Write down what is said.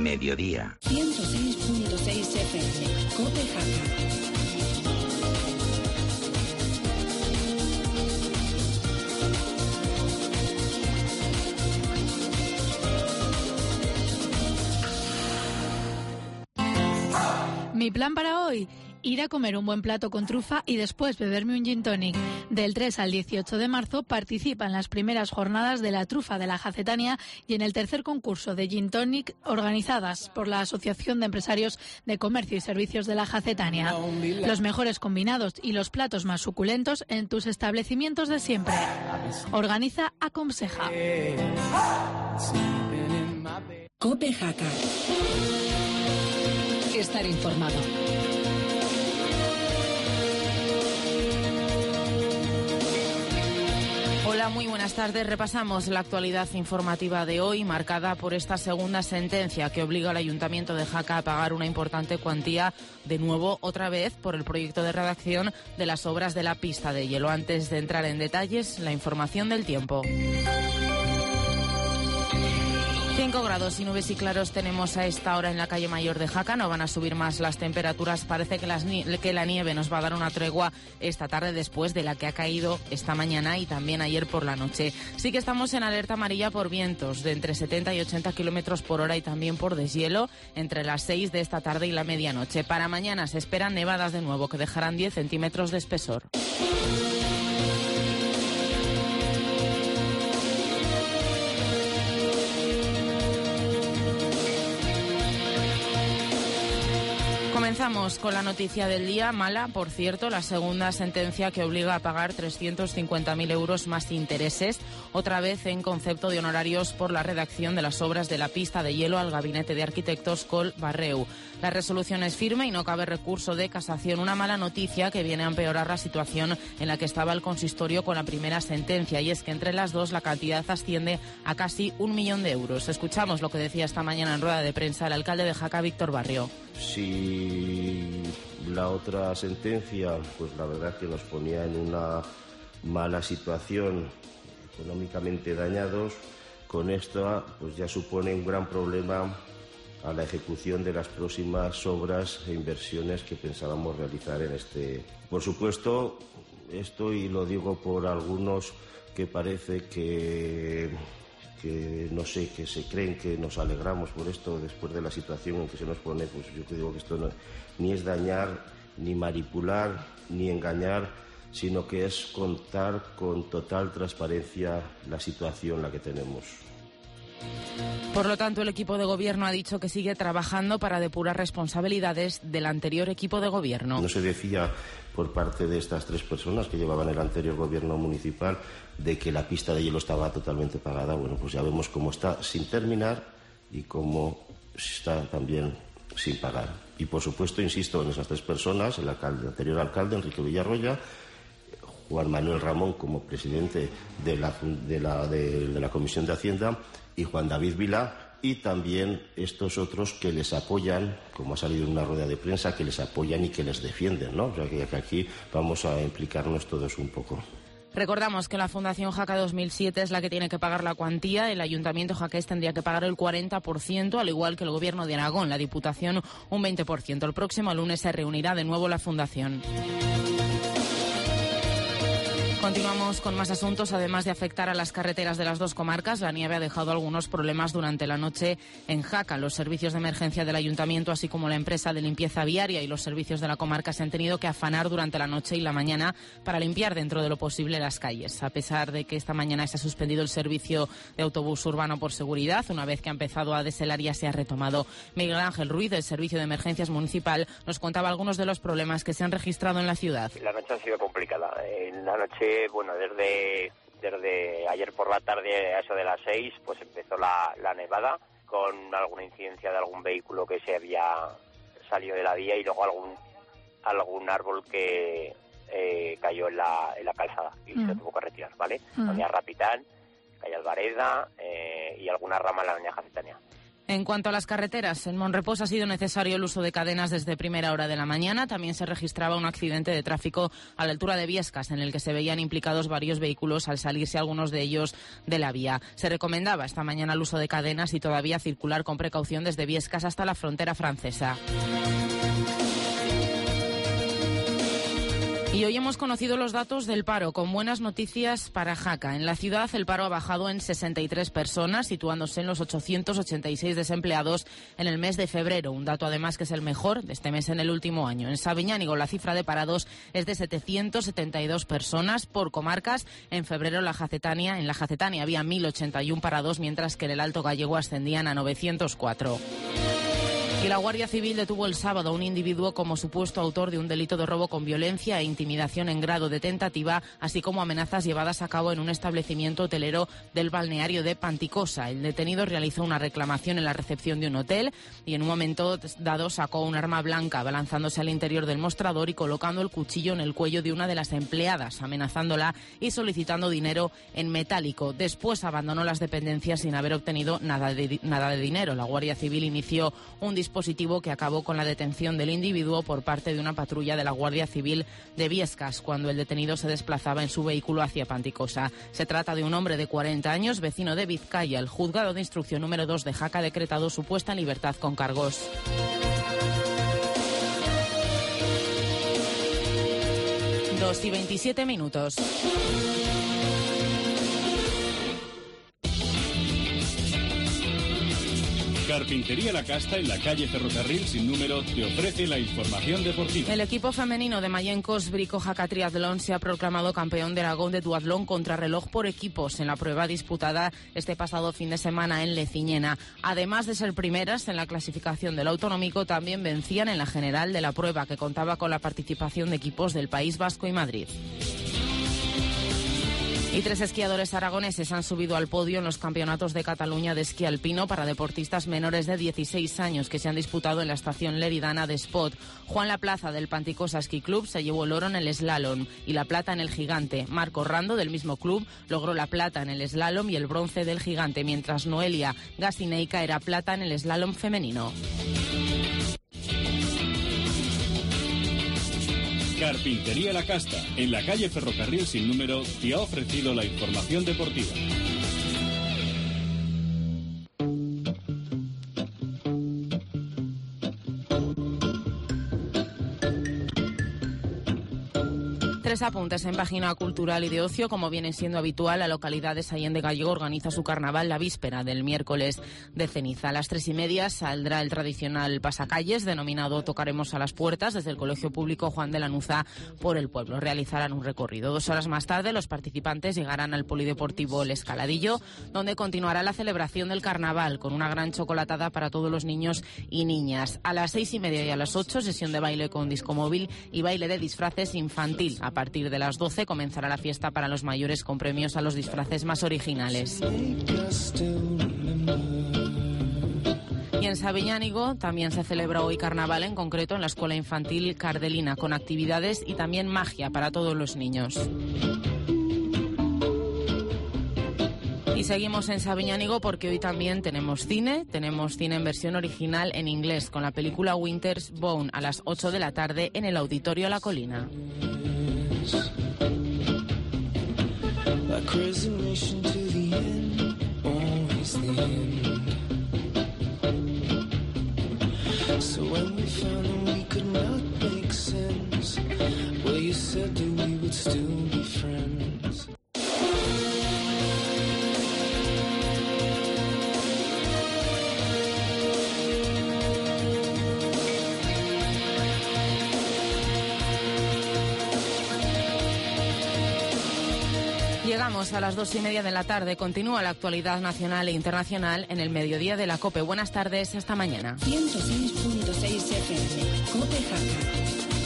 mediodía. 106.6 FM, COPE Jaca. Mi plan para hoy, ir a comer un buen plato con trufa y después beberme un gin tonic. Del 3 al 18 de marzo participa en las primeras jornadas de la trufa de la Jacetania y en el tercer concurso de gin tonic organizadas por la Asociación de Empresarios de Comercio y Servicios de la Jacetania. Los mejores combinados y los platos más suculentos en tus establecimientos de siempre. Organiza Acomseja. COPE Jaca. Estar informado. Hola, muy buenas tardes. Repasamos la actualidad informativa de hoy, marcada por esta segunda sentencia que obliga al Ayuntamiento de Jaca a pagar una importante cuantía, de nuevo, otra vez, por el proyecto de redacción de las obras de la pista de hielo. Antes de entrar en detalles, la información del tiempo. 5 grados y nubes y claros tenemos a esta hora en la calle Mayor de Jaca. No van a subir más las temperaturas. Parece que la nieve nos va a dar una tregua esta tarde después de la que ha caído esta mañana y también ayer por la noche. Sí que estamos en alerta amarilla por vientos de entre 70 y 80 kilómetros por hora y también por deshielo entre las 6 de esta tarde y la medianoche. Para mañana se esperan nevadas de nuevo que dejarán 10 centímetros de espesor. Comenzamos con la noticia del día, mala, por cierto, la segunda sentencia que obliga a pagar 350.000 euros más intereses, otra vez en concepto de honorarios por la redacción de las obras de la pista de hielo al Gabinete de Arquitectos Col Barreu. La resolución es firme y no cabe recurso de casación, una mala noticia que viene a empeorar la situación en la que estaba el consistorio con la primera sentencia, y es que entre las dos la cantidad asciende a casi 1 millón de euros. Escuchamos lo que decía esta mañana en rueda de prensa el alcalde de Jaca, Víctor Barrio. Si la otra sentencia, pues la verdad que nos ponía en una mala situación, económicamente dañados, con esta pues ya supone un gran problema a la ejecución de las próximas obras e inversiones que pensábamos realizar en este. Por supuesto, esto, y lo digo por algunos que parece que no sé, que se creen que nos alegramos por esto después de la situación en que se nos pone, pues yo te digo que esto no, ni es dañar, ni manipular, ni engañar, sino que es contar con total transparencia la situación en la que tenemos. Por lo tanto, el equipo de gobierno ha dicho que sigue trabajando para depurar responsabilidades del anterior equipo de gobierno. No se decía por parte de estas tres personas que llevaban el anterior gobierno municipal de que la pista de hielo estaba totalmente pagada. Bueno, pues ya vemos cómo está sin terminar y cómo está también sin pagar. Y por supuesto, insisto en esas tres personas, el anterior alcalde, Enrique Villarroya, Juan Manuel Ramón como presidente de la Comisión de Hacienda y Juan David Vilá, y también estos otros que les apoyan, como ha salido en una rueda de prensa, que les apoyan y que les defienden, ¿no? O sea, que aquí vamos a implicarnos todos un poco. Recordamos que la Fundación Jaca 2007 es la que tiene que pagar la cuantía. El Ayuntamiento jaqués tendría que pagar el 40%, al igual que el Gobierno de Aragón, la Diputación un 20%. El próximo lunes se reunirá de nuevo la Fundación. Continuamos con más asuntos. Además de afectar a las carreteras de las dos comarcas, la nieve ha dejado algunos problemas durante la noche en Jaca. Los servicios de emergencia del Ayuntamiento, así como la empresa de limpieza viaria y los servicios de la comarca, se han tenido que afanar durante la noche y la mañana para limpiar dentro de lo posible las calles. A pesar de que esta mañana se ha suspendido el servicio de autobús urbano por seguridad, una vez que ha empezado a deshelar ya se ha retomado. Miguel Ángel Ruiz, del Servicio de Emergencias Municipal, nos contaba algunos de los problemas que se han registrado en la ciudad. La noche ha sido complicada. En la noche, bueno, desde ayer por la tarde a eso de las 6, pues empezó la nevada, con alguna incidencia de algún vehículo que se había salido de la vía y luego algún árbol que cayó en la calzada y se tuvo que retirar, ¿vale? Avenida Rapitán, calle Alvareda y alguna rama en la avenida Jacetania. En cuanto a las carreteras, en Monrepós ha sido necesario el uso de cadenas desde primera hora de la mañana. También se registraba un accidente de tráfico a la altura de Biescas, en el que se veían implicados varios vehículos al salirse algunos de ellos de la vía. Se recomendaba esta mañana el uso de cadenas y todavía circular con precaución desde Biescas hasta la frontera francesa. Y hoy hemos conocido los datos del paro, con buenas noticias para Jaca. En la ciudad el paro ha bajado en 63 personas, situándose en los 886 desempleados en el mes de febrero, un dato además que es el mejor de este mes en el último año. En Sabiñánigo la cifra de parados es de 772 personas por comarcas. En febrero en la Jacetania había 1.081 parados, mientras que en el Alto Gallego ascendían a 904. Y la Guardia Civil detuvo el sábado a un individuo como supuesto autor de un delito de robo con violencia e intimidación en grado de tentativa, así como amenazas llevadas a cabo en un establecimiento hotelero del balneario de Panticosa. El detenido realizó una reclamación en la recepción de un hotel y en un momento dado sacó un arma blanca, abalanzándose al interior del mostrador y colocando el cuchillo en el cuello de una de las empleadas, amenazándola y solicitando dinero en metálico. Después abandonó las dependencias sin haber obtenido nada de dinero. La Guardia Civil inició un dispositivo que acabó con la detención del individuo por parte de una patrulla de la Guardia Civil de Biescas cuando el detenido se desplazaba en su vehículo hacia Panticosa. Se trata de un hombre de 40 años, vecino de Vizcaya. El juzgado de instrucción número 2 de Jaca ha decretado su puesta en libertad con cargos. 2:27. Carpintería La Casta, en la calle Ferrocarril sin número, te ofrece la información deportiva. El equipo femenino de Mayencos Brico Jaca Triatlón se ha proclamado campeón de Aragón de duatlón contrarreloj por equipos en la prueba disputada este pasado fin de semana en Leciñena. Además de ser primeras en la clasificación del autonómico, también vencían en la general de la prueba, que contaba con la participación de equipos del País Vasco y Madrid. Y 3 esquiadores aragoneses han subido al podio en los campeonatos de Cataluña de esquí alpino para deportistas menores de 16 años que se han disputado en la estación leridana de Espot. Juan Laplaza del Panticosa Ski Club se llevó el oro en el slalom y la plata en el gigante. Marco Rando del mismo club logró la plata en el slalom y el bronce del gigante, mientras Noelia Gasineica era plata en el slalom femenino. Carpintería La Casta, en la calle Ferrocarril sin número, te ha ofrecido la información deportiva. Tres apuntes en página cultural y de ocio. Como viene siendo habitual, la localidad de Sallén de Gallego organiza su carnaval la víspera del miércoles de ceniza. A las 3:30 saldrá el tradicional pasacalles, denominado Tocaremos a las Puertas, desde el Colegio Público Juan de Lanuza por el pueblo. Realizarán un recorrido. 2 horas más tarde, los participantes llegarán al Polideportivo El Escaladillo, donde continuará la celebración del carnaval con una gran chocolatada para todos los niños y niñas. A las 6:30 y a las 8, sesión de baile con disco móvil y baile de disfraces infantil. A partir de las 12 comenzará la fiesta para los mayores con premios a los disfraces más originales. Y en Sabiñánigo también se celebra hoy carnaval, en concreto en la Escuela Infantil Cardelina, con actividades y también magia para todos los niños. Y seguimos en Sabiñánigo porque hoy también tenemos cine en versión original en inglés, con la película Winter's Bone a las 8 de la tarde en el Auditorio La Colina. So when we found that we could not make sense, well, you said that we would still be friends. Llegamos a las 2:30 de la tarde. Continúa la actualidad nacional e internacional en el mediodía de la COPE. Buenas tardes, hasta mañana. 106.6 FM, COPE Jaca.